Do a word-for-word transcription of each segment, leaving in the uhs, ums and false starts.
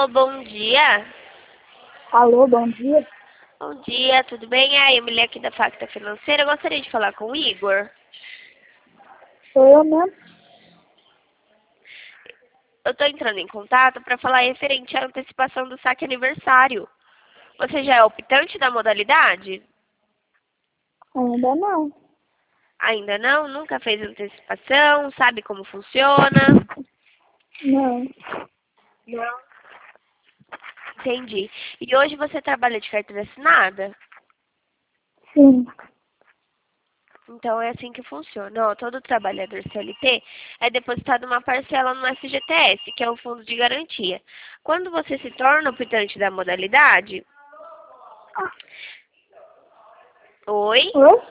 Alô, bom dia. Alô, bom dia. Bom dia, tudo bem? Ah, eu me aqui da Facta Financeira. Eu gostaria de falar com o Igor. Sou eu mesmo? Eu estou entrando em contato para falar referente à antecipação do saque aniversário. Você já é optante da modalidade? Ainda não. Ainda não? Nunca fez antecipação? Sabe como funciona? Não. Não. Entendi. E hoje você trabalha de carteira assinada? Sim. Então é assim que funciona. Ó, todo trabalhador C L T é depositado uma parcela no F G T S, que é o Fundo de Garantia. Quando você se torna optante da modalidade... Oi? Oi?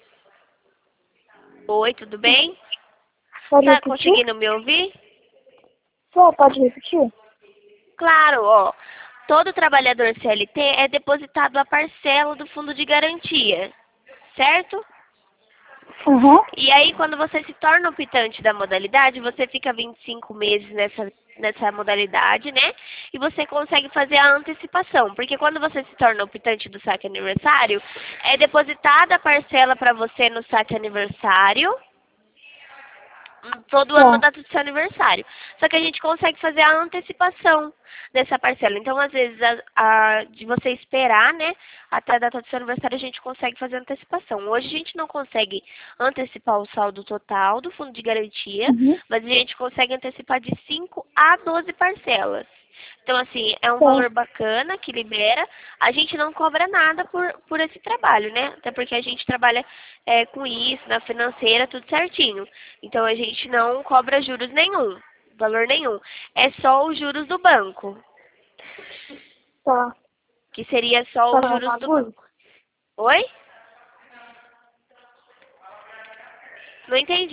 Oi, tudo bem? Pode Tá repetir? conseguindo me ouvir? Só pode repetir? Claro, ó. Todo trabalhador C L T é depositado a parcela do Fundo de Garantia, certo? Aham. E aí, quando você se torna optante da modalidade, você fica vinte e cinco meses nessa, nessa modalidade, né? E você consegue fazer a antecipação. Porque quando você se torna optante do saque aniversário, é depositada a parcela para você no saque aniversário, todo ano na Tá. data do seu aniversário. Só que a gente consegue fazer a antecipação dessa parcela. Então, às vezes, a, a- de você esperar, né, até a data do seu aniversário, a gente consegue fazer a antecipação. Hoje a gente não consegue antecipar o saldo total do fundo de garantia, Uhum. mas a gente consegue antecipar de cinco a doze parcelas. Então, assim, é um Tá. valor bacana que libera. A gente não cobra nada por, por esse trabalho, né? Até porque a gente trabalha é, com isso, na financeira, tudo certinho. Então, a gente não cobra juros nenhum, valor nenhum. É só os juros do banco, Tá. que seria só os Tá, juros do bagulho? banco. Oi? Não entendi.